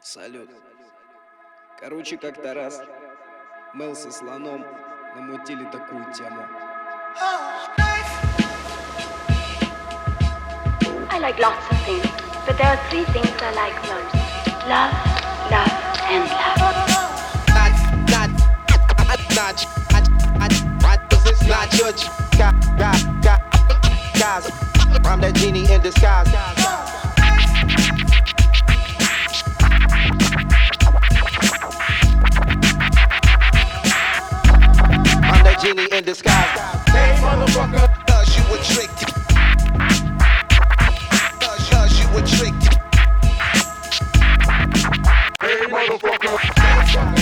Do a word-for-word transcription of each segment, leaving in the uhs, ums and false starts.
Салют. Короче, как-то раз Мел со слоном намутили такую тему. I like lots of things, but there are three things I like most. Love, love, and love. Not, not, not, not, not, not, this is not your guy, guy, guy, guys. I'm that genie in disguise. I'm that genie in disguise. Hey, motherfucker, cause you a trick. Cause, cause you a trick. Hey, motherfucker.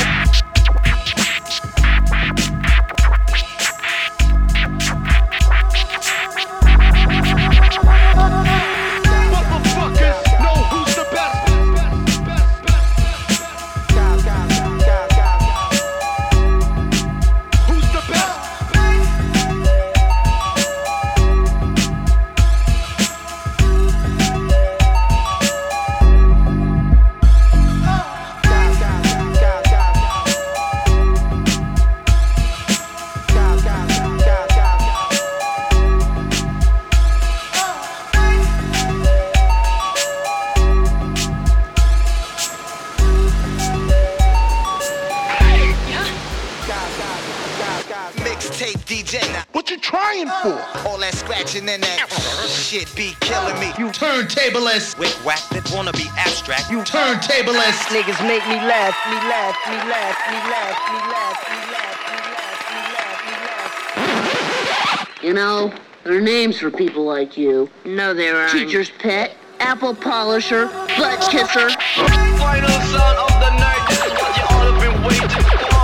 Mixtape D J. What you trying for? All that scratching and that shit be killing me. You turntablist. Wick whack that wanna be abstract. You turntablist. Niggas make me laugh, me laugh, me laugh, me laugh, me laugh, me laugh, me laugh, me laugh, me laugh. You know, there are names for people like you. No, there aren't. Teacher's pet, apple polisher, butt kisser. Final sound of the night, this is what you all have been waiting for.